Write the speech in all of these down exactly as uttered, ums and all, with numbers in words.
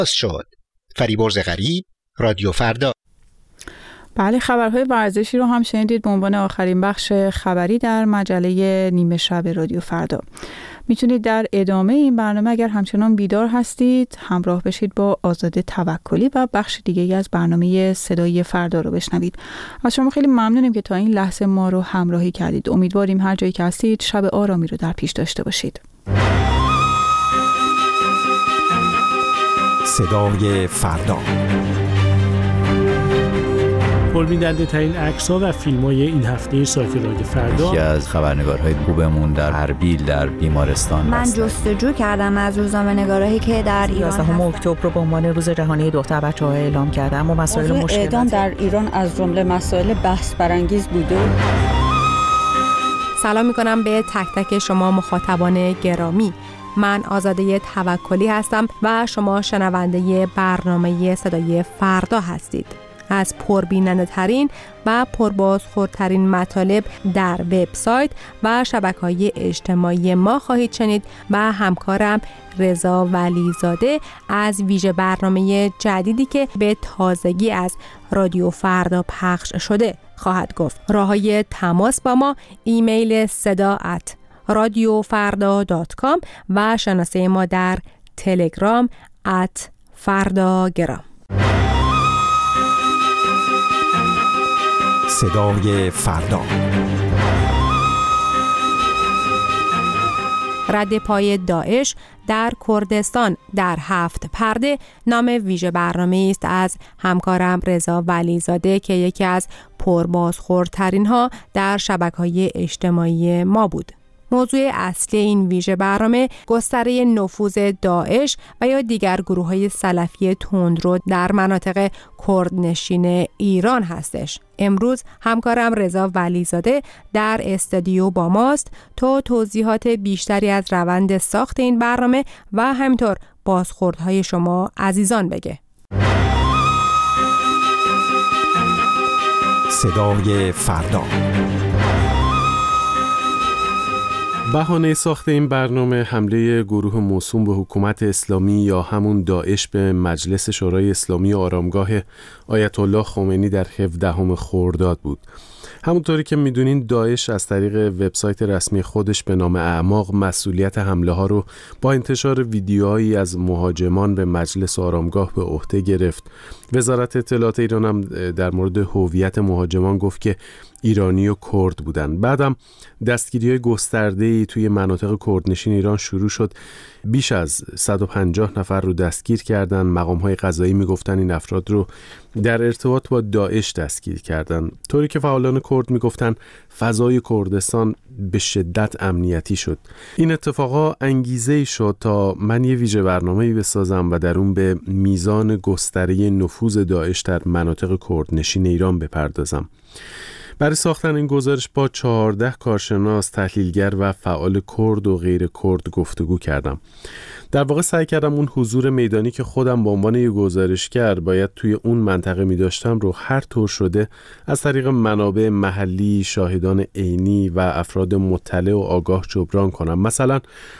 شد. فریبرز غریب، رادیو فردا. بله، خبرهای ورزشی رو هم شنیدید به عنوان آخرین بخش خبری در مجله نیمه شب رادیو فردا. میتونید در ادامه این برنامه اگر همچنان بیدار هستید همراه بشید با آزاده توکلی و بخش دیگه از برنامه صدای فردا رو بشنوید. از شما خیلی ممنونیم که تا این لحظه ما رو همراهی کردید. امیدواریم هر جایی که هستید شب آرامی رو در پیش داشته باشید. صدای فردا. پربیننده ترین عکس‌ها و فیلم‌های این هفته سایت رادیو فردا. یکی از خبرنگارهای خوبمون در اربیل در بیمارستان من بسته. جستجو کردم از روزنامه‌نگارایی که در ایران یازدهم اکتبر رو به عنوان روز جهانی دختر بچه‌ها اعلام کردم و مسائل مشکل اعدام در ایران از جمله مسائل بحث برانگیز بوده. سلام می‌کنم به تک تک شما مخاطبان گرامی. من آزاده توکلی هستم و شما شنونده برنامه صدای فردا هستید. از پربیننده ترین و پربازخوردترین مطالب در وبسایت و شبکه‌های اجتماعی ما خواهید شنید و همکارم رضا ولیزاده از ویژه برنامه جدیدی که به تازگی از رادیو فردا پخش شده خواهد گفت. راههای تماس با ما ایمیل صدا ات رادیو فردا دات کام و شناسه ما در تلگرام ات فرداگرام. صدای فردا. رد پای داعش در کردستان در هفت پرده نام ویژه برنامه است از همکارم رضا ولیزاده که یکی از پربازخوردترین ها در شبکه‌های اجتماعی ما بود. موضوع اصلی این ویژه برنامه گستره نفوذ داعش و یا دیگر گروه‌های سلفی تندرو در مناطق کردنشین ایران هستش. امروز همکارم رضا ولیزاده در استودیو با ماست تا توضیحات بیشتری از روند ساخت این برنامه و همینطور بازخوردهای شما عزیزان بگه. صدای فردا. بهانه ساخت این برنامه حمله گروه موسوم به حکومت اسلامی یا همون داعش به مجلس شورای اسلامی و آرامگاه آیت الله خمینی در هفدهم خرداد بود. همونطوری که میدونین داعش از طریق وبسایت رسمی خودش به نام اعماق مسئولیت حمله ها رو با انتشار ویدیوهایی از مهاجمان به مجلس و آرامگاه به عهده گرفت. وزارت اطلاعات ایران هم در مورد هویت مهاجمان گفت که ایرانی و کرد بودن. بعدم دستگیری‌های گسترده‌ای توی مناطق کردنشین ایران شروع شد. بیش از صد و پنجاه نفر رو دستگیر کردن. مقام‌های قضایی میگفتن این افراد رو در ارتباط با داعش دستگیر کردن. طوری که فعالان کرد میگفتن فضای کردستان به شدت امنیتی شد. این اتفاقا انگیزه‌ای شد تا من یه ویژه برنامه‌ای بسازم و در اون به میزان گستره نفوذ داعش در مناطق کردنشین ایران بپردازم. برای ساختن این گزارش با چهارده کارشناس، تحلیلگر و فعال کرد و غیر کرد گفتگو کردم. در واقع سعی کردم اون حضور میدانی که خودم به عنوان یک گزارشگر باید توی اون منطقه می داشتم رو هر طور شده از طریق منابع محلی، شاهدان عینی و افراد مطلع و آگاه جبران کنم. مثلا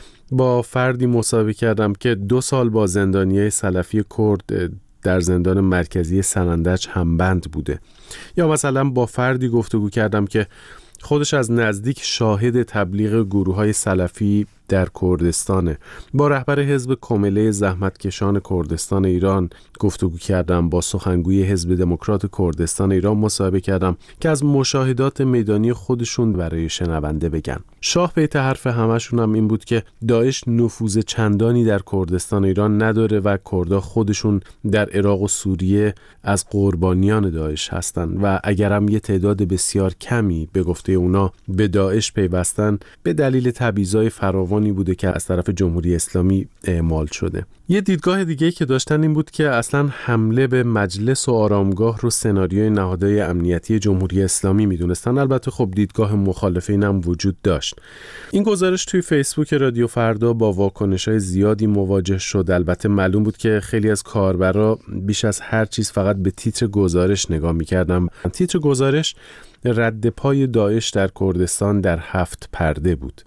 با فردی مصاحبه کردم که دو سال با زندانیای سلفی کرد در زندان مرکزی سنندج همبند بوده. یا مثلا با فردی گفتگو کردم که خودش از نزدیک شاهد تبلیغ گروه‌های سلفی در کردستانه. با رهبر حزب کمله زحمتکشان کردستان ایران گفتگو کردم. با سخنگوی حزب دموکرات کردستان ایران مصاحبه کردم که از مشاهدات میدانی خودشون برای شنونده بگن. شاه بیت حرف همشون هم این بود که داعش نفوذ چندانی در کردستان ایران نداره و کردها خودشون در عراق و سوریه از قربانیان داعش هستن و اگرم یه تعداد بسیار کمی به گفته اونا به داعش پیوستن به دلیل تبعیض‌های فراوان بوده که از طرف جمهوری اسلامی اعمال شده. یه دیدگاه دیگه که داشتن این بود که اصلا حمله به مجلس و آرامگاه رو سناریوی نهادهای امنیتی جمهوری اسلامی میدونستن. البته خب دیدگاه مخالفین هم وجود داشت. این گزارش توی فیسبوک رادیو فردا با واکنش‌های زیادی مواجه شد. البته معلوم بود که خیلی از کاربرا بیش از هر چیز فقط به تیتر گزارش نگاه می‌کردن. تیتر گزارش رد پای داعش در کردستان در هفت پرده بود.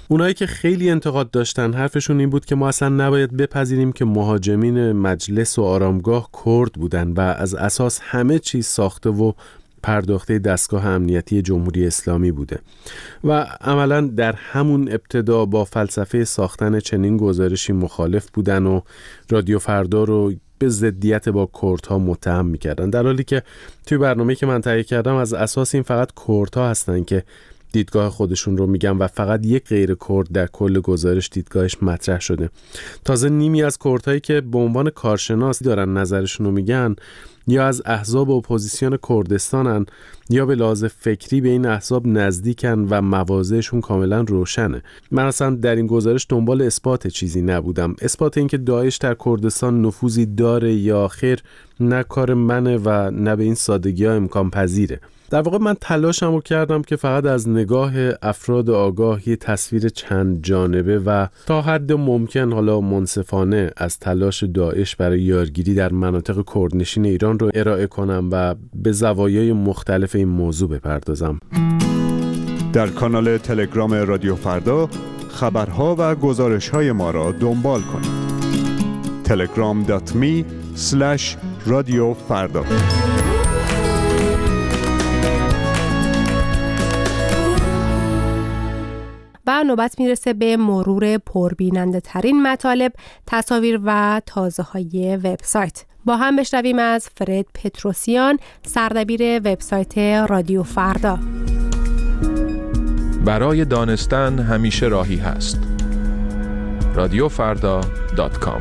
اونایی که خیلی انتقاد داشتن حرفشون این بود که ما اصلا نباید بپذیریم که مهاجمین مجلس و آرامگاه کرد بودن و از اساس همه چیز ساخته و پرداخته دستگاه امنیتی جمهوری اسلامی بوده و عملاً در همون ابتدا با فلسفه ساختن چنین گزارشی مخالف بودن و رادیو فردا رو به ضدیت با کردها متهم میکردن، در حالی که توی برنامه‌ای که من تهیه کردم از اساس این فقط کردها هستن که دیدگاه خودشون رو میگن و فقط یک غیر کرد در کل گزارش دیدگاهش مطرح شده. تازه نیمی از کردهایی که به عنوان کارشناس دارن نظرشون رو میگن یا از احزاب اپوزیسیون کردستانن یا به لحاظ فکری به این احزاب نزدیکن و مواضعشون کاملا روشنه. من اصلا در این گزارش دنبال اثبات چیزی نبودم. اثبات این که داعش در کردستان نفوذی داره یا خیر نه کار منه و نه به این سادگی ها امکان پذیره. در واقع من تلاشم رو کردم که فقط از نگاه افراد آگاه یه تصویر چند جانبه و تا حد ممکن حالا منصفانه از تلاش داعش برای یارگیری در مناطق کردنشین ایران رو ارائه کنم و به زوایای مختلف این موضوع بپردازم. در کانال تلگرام رادیو فردا خبرها و گزارش‌های ما را دنبال کنید. تلگرام دات می اسلش رادیو فردا. و نوبت میرسه به مرور پربیننده ترین مطالب، تصاویر و تازه های وبسایت. با هم بشنویم از فرد پتروسیان، سردبیر وبسایت رادیو فردا. برای دانستن همیشه راهی هست. رادیو فردا دات کام.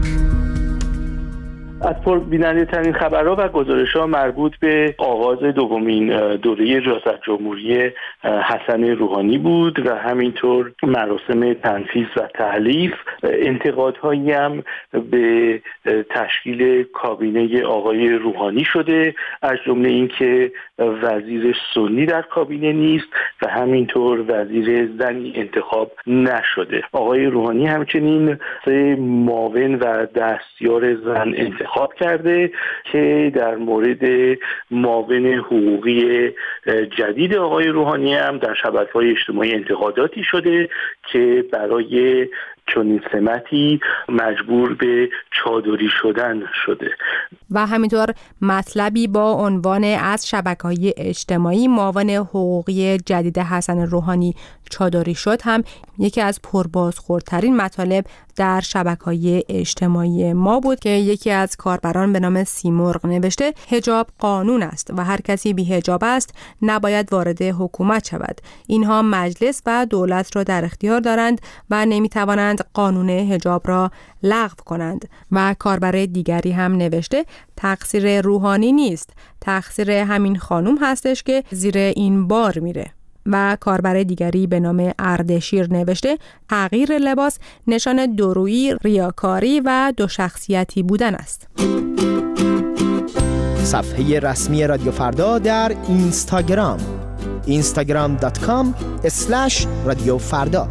از پربیننده ترین خبرها و گزارش‌ها مربوط به آغاز دومین دوره ریاست جمهوری حسن روحانی بود و همینطور مراسم تنفیذ و تحلیف. انتقادهایی هم به تشکیل کابینه آقای روحانی شده، از جمله اینکه وزیر سنی در کابینه نیست و همینطور وزیر زنی انتخاب نشده. آقای روحانی همچنین سه معاون و دستیار زن انتخاب خواب کرده که در مورد معاون حقوقی جدید آقای روحانی هم در شبکه‌های اجتماعی انتقاداتی شده که برای چنین سمتی مجبور به چادری شدن شده. و همینطور مطلبی با عنوان از شبکه‌های اجتماعی معاون حقوقی جدید حسن روحانی چادری شد هم یکی از پربازخوردترین مطالب در شبکه‌های اجتماعی ما بود که یکی از کاربران به نام سیمرغ نوشته حجاب قانون است و هر کسی بی حجاب است نباید وارد حکومت شود. اینها مجلس و دولت را در اختیار دارند و نمیتوانند قانون حجاب را لغو کنند. و کاربر دیگری هم نوشته تقصیر روحانی نیست، تقصیر همین خانوم هستش که زیر این بار میره. و کاربر دیگری به نام اردشیر نوشته تغییر لباس نشان دورویی، ریاکاری و دو شخصیتی بودن است. صفحه رسمی رادیو فردا در اینستاگرام اینستاگرام دات کام اسلش رادیو فردا.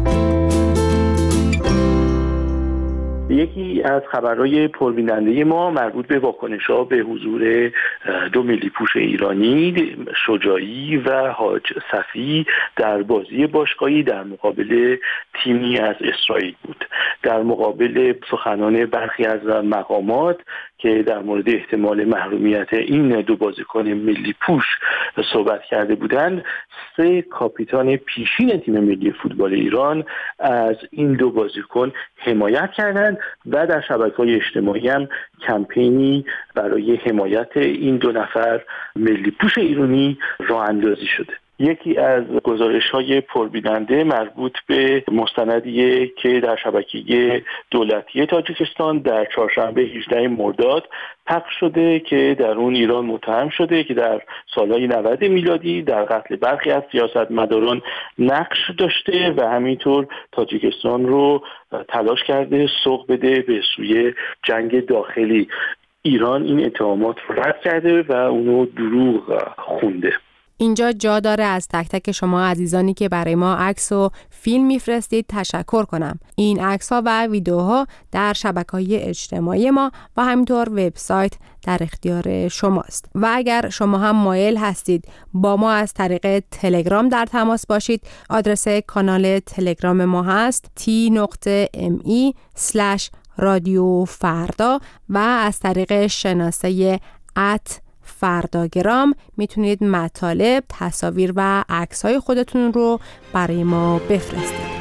یکی از خبرهای پربیننده ما مربوط به واکنش‌ها به حضور دو ملی پوش ایرانی شجاعی و حاج صفی در بازی باشگاهی در مقابل تیمی از اسرائیل بود. در مقابل سخنان برخی از مقامات که در مورد احتمال محرومیت این دو بازیکن ملی پوش صحبت کرده بودند، سه کاپیتان پیشین تیم ملی فوتبال ایران از این دو بازیکن حمایت کردند و در شبکه‌های اجتماعی هم کمپینی برای حمایت این دو نفر ملی پوش ایرانی راه اندازی شده. یکی از گزارش‌های پربیننده مربوط به مستندیه که در شبکه دولتی تاجیکستان در چهارشنبه هجدهم مرداد پخش شده که در اون ایران متهم شده که در سالهای نود میلادی در قتل برخی از سیاستمداران نقش داشته و همینطور تاجیکستان رو تلاش کرده سوق بده به سوی جنگ داخلی. ایران این اتهامات رو رد کرده و اونو دروغ خونده. اینجا جا داره از تک تک شما عزیزانی که برای ما عکس و فیلم میفرستید تشکر کنم. این عکس ها و ویدیوها در شبکه‌های اجتماعی ما و همینطور وبسایت در اختیار شماست. و اگر شما هم مایل هستید با ما از طریق تلگرام در تماس باشید، آدرس کانال تلگرام ما هست تی نقطه ام ای اسلش رادیو فردا و از طریق شناسه ات فرداگرام میتونید مطالب، تصاویر و عکس‌های خودتون رو برای ما بفرستید.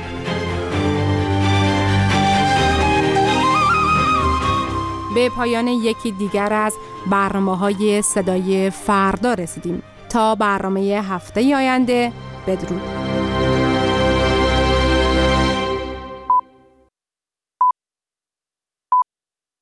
به پایان یکی دیگر از برنامه‌های صدای فردا رسیدیم. تا برنامه هفته آینده، بدرود.